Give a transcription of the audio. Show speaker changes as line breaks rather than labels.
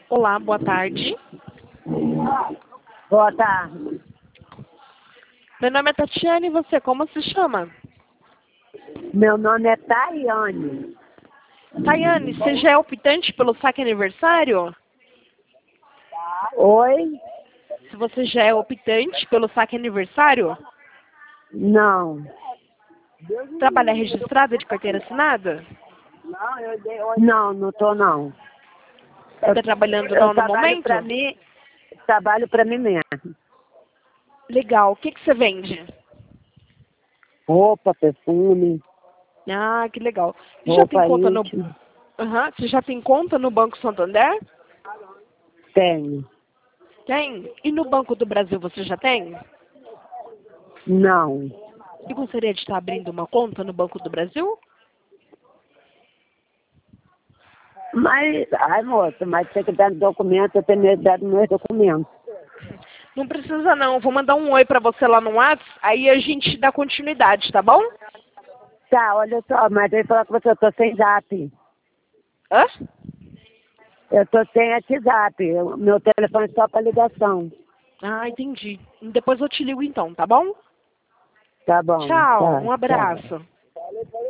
Olá, boa tarde.
Boa tarde.
Meu nome é Tatiane e você, como se chama?
Meu nome é Tayane.
Tayane, você já é optante pelo saque aniversário?
Oi?
Se você já é optante pelo saque aniversário?
Não.
Trabalha registrada de carteira assinada?
Não, não tô não.
Você está trabalhando
Eu
não no
trabalho
momento?
para mim mesmo.
Legal. O que você vende?
Roupa, perfume,
Ah, que legal. Você já tem
roupa
conta no...
íntima.
Você já tem conta no Banco Santander?
Tenho.
Tem. E no Banco do Brasil você já tem?
Não.
E gostaria de estar abrindo uma conta no Banco do Brasil?
Mas, ai moça, mas tem que dar documento, eu tenho necessidade dos meus documentos.
Não precisa não, vou mandar um oi pra você lá no WhatsApp, aí a gente dá continuidade, tá bom?
Tá, olha só, mas eu falar com você, eu tô sem zap.
Hã?
Eu tô sem WhatsApp. Meu telefone é só para ligação.
Ah, entendi. Depois eu te ligo então, tá bom?
Tá bom,
Tchau,
tá,
um
tchau.
abraço.